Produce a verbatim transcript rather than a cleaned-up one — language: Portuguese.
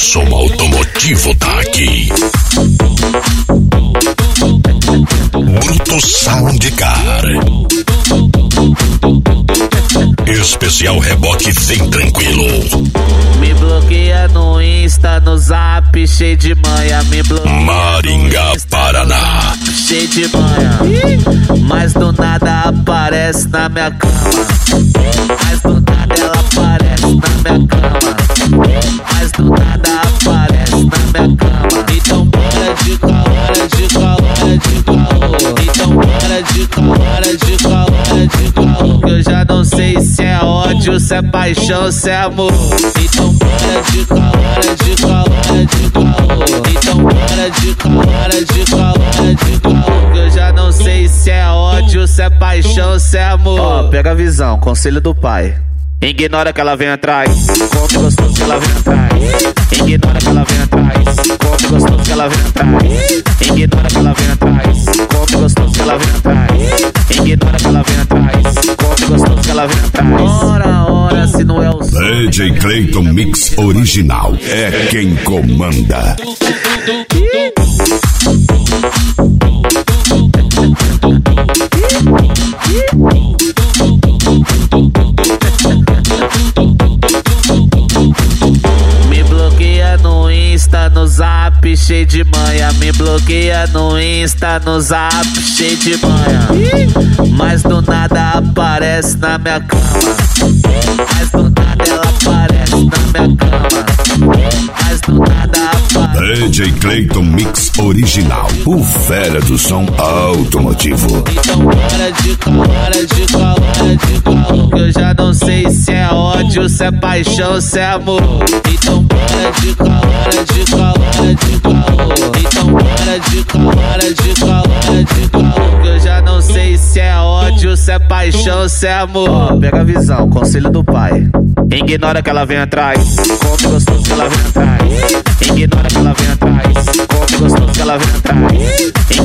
som automotivo tá aqui. Bruto Sound Car. Especial reboque vem tranquilo. Me bloqueia no Insta, no Zap, cheio de manha. Me bloqueia Maringá, Paraná, cheio de manha. Mas do nada aparece na minha cama. Mas do nada ela aparece na minha cama. Mas do nada aparece na minha cama. Então bora de calor, de calor, de calor. Então bora de calor, de calor, de calor. Que eu já não sei se é ódio, se é paixão, se é amor. Então bora de calor, de calor, de calor. Então bora de calor, de calor, de calor. Que eu já não sei se é ódio, se é paixão, se é amor. Ó, pega a visão, conselho do pai. Ignora que ela vem atrás, come gostoso que ela vem atrás. Ignora que ela vem atrás, come gostoso que ela vem atrás. Ignora que ela vem atrás, come gostoso que ela vem atrás. Ignora que ela vem atrás, come gostoso que ela vem atrás. Ora, ora, se não é o D J Clayton Mix Original é quem comanda. Me bloqueia no Insta, no Zap, cheio de manha. Me bloqueia no Insta, no Zap, cheio de manha. Mas do nada aparece na minha cama. Mas do nada ela aparece na minha cama. Mas do nada aparece. D J Clayton Mix Original, o fera do som automotivo. Então bora de calor, de calor, de calor. Que eu já não sei se é ódio, se é paixão, se é amor. Então bora de calor, de calor, de calor. Então bora de calor, de calor, de calor. Que eu já não sei se é ódio, se é paixão, se é amor. Ó, pega a visão, conselho do pai. Ignora que ela vem atrás, come gostoso que ela vem atrás. Ignora que ela vem atrás, come gostoso que ela vem atrás.